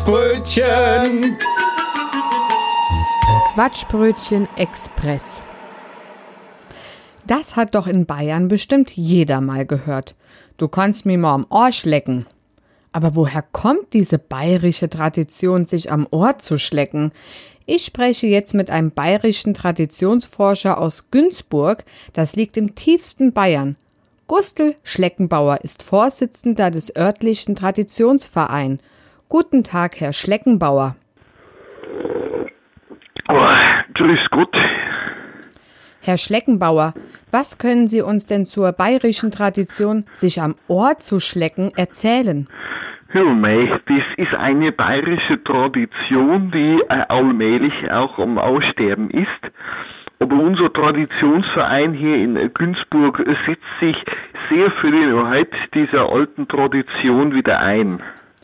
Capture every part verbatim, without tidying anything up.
Quatschbrötchen! Quatschbrötchen Express. Das hat doch in Bayern bestimmt jeder mal gehört. Du kannst mir mal am Arsch lecken. Aber woher kommt diese bayerische Tradition, sich am Ohr zu schlecken? Ich spreche jetzt mit einem bayerischen Traditionsforscher aus Günzburg. Das liegt im tiefsten Bayern. Gustl Schleckenbauer ist Vorsitzender des örtlichen Traditionsvereins. Guten Tag, Herr Schleckenbauer. Oh, grüß Gott. Herr Schleckenbauer, was können Sie uns denn zur bayerischen Tradition, sich am Ohr zu schlecken, erzählen? Ja, mei, das ist eine bayerische Tradition, die äh, allmählich auch am Aussterben ist. Aber unser Traditionsverein hier in Günzburg setzt sich sehr für den Erhalt dieser alten Tradition wieder ein.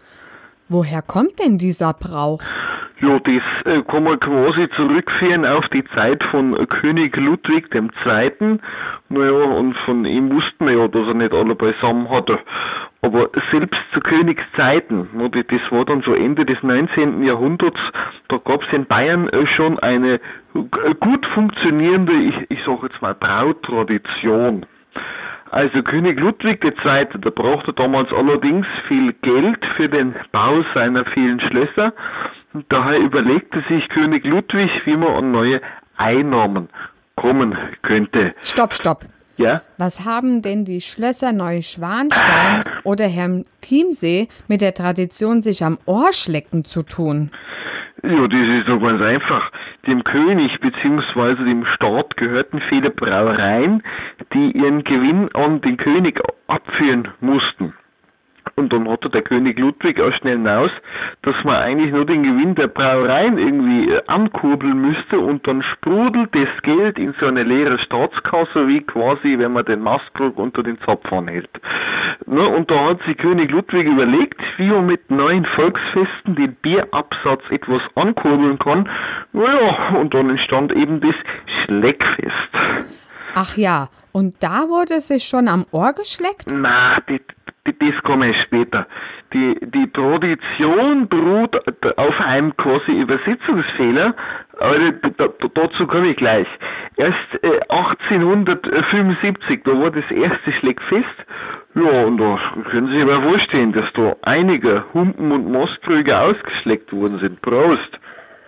Woher kommt denn dieser Brauch? Ja, das äh, kann man quasi zurückführen auf die Zeit von äh, König Ludwig der Zweite. Naja, und von ihm wussten wir ja, dass er nicht alle beisammen hatte. Aber selbst zu Königszeiten, ne, das war dann so Ende des neunzehnten Jahrhunderts, da gab es in Bayern äh, schon eine äh, gut funktionierende, ich, ich sag jetzt mal, Brautradition. Also König Ludwig der Zweite, der brauchte damals allerdings viel Geld für den Bau seiner vielen Schlösser. Und daher überlegte sich König Ludwig, wie man an neue Einnahmen kommen könnte. Stopp, stopp. Ja? Was haben denn die Schlösser Neuschwanstein oder Hermchiemsee mit der Tradition, sich am Ohr schlecken zu tun? Ja, das ist doch ganz einfach. Dem König bzw. dem Staat gehörten viele Brauereien, die ihren Gewinn an den König abführen mussten. Und dann hatte der König Ludwig auch schnell hinaus, dass man eigentlich nur den Gewinn der Brauereien irgendwie äh, ankurbeln müsste und dann sprudelt das Geld in so eine leere Staatskasse, wie quasi, wenn man den Mastkrug unter den Zapfen hält. Ne, und da hat sich König Ludwig überlegt, wie man mit neuen Volksfesten den Bierabsatz etwas ankurbeln kann. Naja, und dann entstand eben das Schleckfest. Ach ja, und da wurde sich schon am Ohr geschleckt? Na, das, das kommt erst später. Die, die Tradition beruht auf einem quasi Übersetzungsfehler, aber da, dazu komme ich gleich. Erst äh, achtzehnhundertfünfundsiebzig, da war das erste Schleckfest. Ja, und da können Sie sich mal vorstellen, dass da einige Humpen und Mastkrüge ausgeschleckt worden sind. Prost!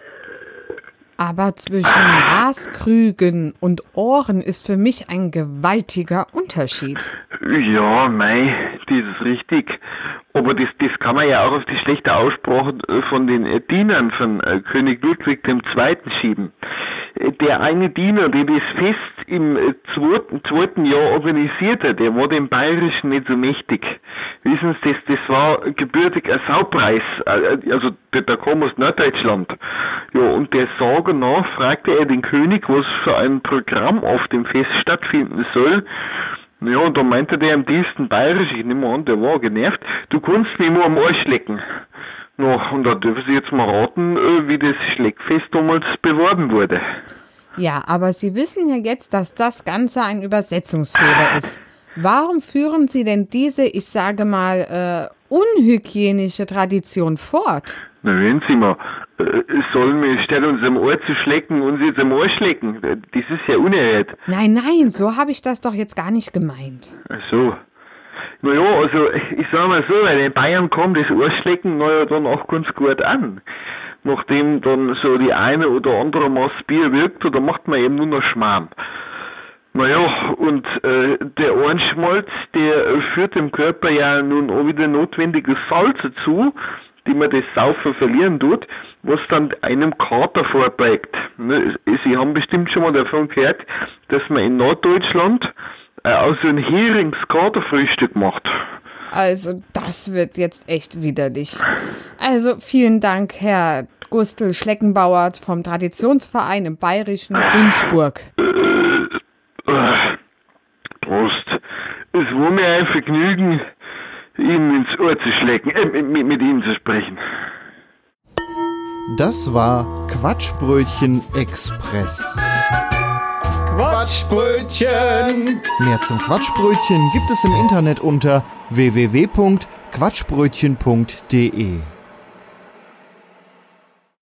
Aber zwischen Maßkrügen und Ohren ist für mich ein gewaltiger Unterschied. Ja, mei, das ist richtig. Aber das, das kann man ja auch auf die schlechte Aussprache von den Dienern von König Ludwig der Zweite schieben. Der eine Diener, der das Fest im zweiten, zweiten Jahr organisierte, der war dem Bayerischen nicht so mächtig. Wissen Sie, das, das war gebürtig ein Saupreis, also der, der kam aus Norddeutschland. Ja, und der Sage nach fragte er den König, was für ein Programm auf dem Fest stattfinden soll. Ja, und da meinte der am tiefsten Bayerisch, ich nehme an, der war genervt, du kannst mich nur am Arsch lecken. Ja, und da dürfen Sie jetzt mal raten, wie das Schleckfest damals beworben wurde. Ja, aber Sie wissen ja jetzt, dass das Ganze ein Übersetzungsfehler ist. Warum führen Sie denn diese, ich sage mal, äh, unhygienische Tradition fort? Na, hören Sie mal, äh, sollen wir statt uns am Ohr zu schlecken, uns jetzt am Arsch lecken? Das ist ja unerhört. Nein, nein, so habe ich das doch jetzt gar nicht gemeint. Ach so. Naja, also ich sag mal so, weil in Bayern kommt das Arschlecken naja dann auch ganz gut an. Nachdem dann so die eine oder andere Maß Bier wirkt, da macht man eben nur noch Schmarrn. Naja, und äh, der Ohrenschmalz, der führt dem Körper ja nun auch wieder notwendige Salze zu, die man das Saufen verlieren tut, was dann einem Kater vorbeugt. Ne, Sie haben bestimmt schon mal davon gehört, dass man in Norddeutschland äh, aus so ein Herings-Katerfrühstück macht. Also das wird jetzt echt widerlich. Also vielen Dank, Herr Gustl Schleckenbauer vom Traditionsverein im bayerischen Günzburg. Prost. Es war mir ein Vergnügen, Ihnen ins Ohr zu schlecken, äh, mit, mit Ihnen zu sprechen. Das war Quatschbrötchen Express. Quatschbrötchen! Mehr zum Quatschbrötchen gibt es im Internet unter w w w punkt quatschbrötchen punkt d e.